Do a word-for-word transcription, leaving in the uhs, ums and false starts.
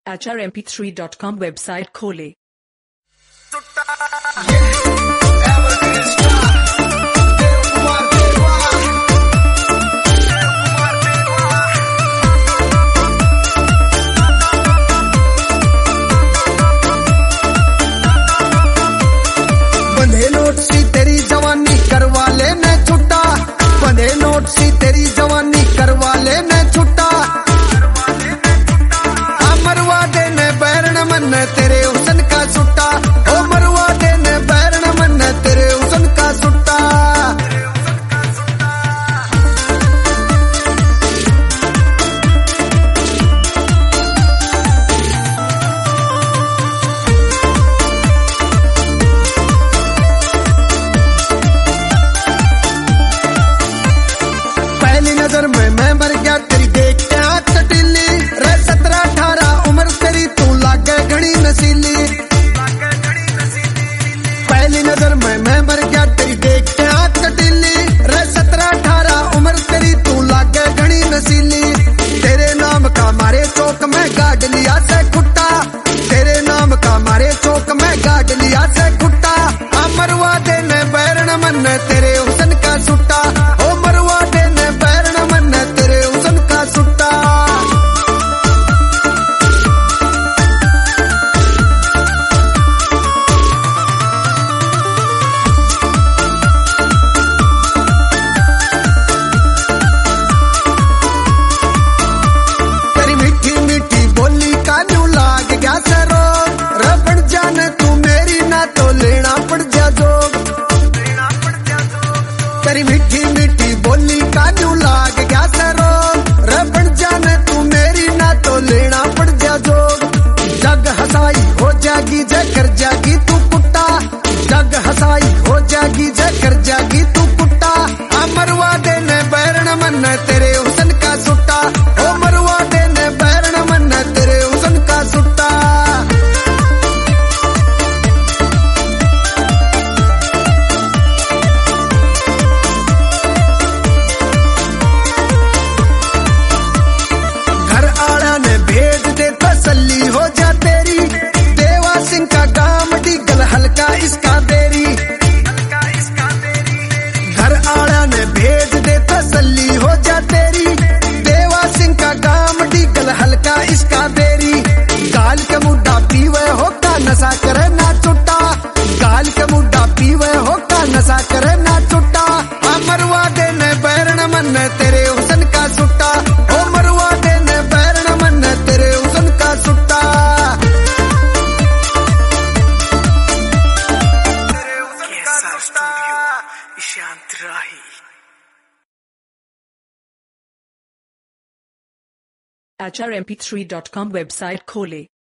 H R M P three dot com website खोले। बंधे note सी तेरी जवानी करवा ले मैं छुट्टा, बंधे नोट सी तेरी जवानी करवा ले मैं छुट्टा। मरवा देने बैरण मन तेरे हुसन का सुट्टा, ओ मरवा देने बैरण मन तेरे हुसन का सुट्टा। पहली नजर में मैं मर गया तेरी देख के आँख कटीली, रे सत्रह अठारह उम्र तेरी तू लागे घड़ी नसीली। पहली नजर में मैं मर गया तेरी देख के आँख कटीली, रे सत्रह अठारह उम्र तेरी तू लागे घड़ी नसीली। तेरे नाम का मारे चौक में गाड़ लिया से खुट्टा, तेरे नाम का मारे चौक में गाड़ लिया से खुट्टा। आ मरवा देने बैरण मन तेरे हुसन का सुट्टा, ओ मरवा देने बैरण मन तेरे हुसन का सुट्टा। तेरी मीठी मीठी बोली का न्यू लाग गया सरो, रबड़ जाने तू मेरी ना तो लेना पड़ जा जोग। तेरी मीठी मीठी बोली का न्यू लाग गया सरो, रबड़ जाने तू मेरी ना तो लेना पड़ जा जोग। जग हसाई हो जागी जय कर जागी तू कुत्ता, जग हसाई हो जागी जय कर जागी तू कुत्ता। आ मरवा देने बैरण मन तेरे हुसन का सुट्टा, ओ मरवा देने बैरण मन तेरे हुसन का सुट्टा। घर आड़ा ने भेज दे तसल्ली हो जा तेरी, देवा सिंह का काम डीगल हल्का इसका बेरी। घर आड़ा ने भेज दे तसल्ली हो जा तेरी, देवा सिंह का काम डीगल हल्का इसका बेरी। गाल के मुड्डा पीवे होता नशा करे ना चुट्टा, गाल के मुड्डा पीवे होता नशा करे ना चुट्टा। आ मरवा देने बैरण मन तेरे हुसन का सुट्टा, ओ मरवा देने बैरण मन तेरे हुसन का सुट्टा। H R M P three dot com website खोले।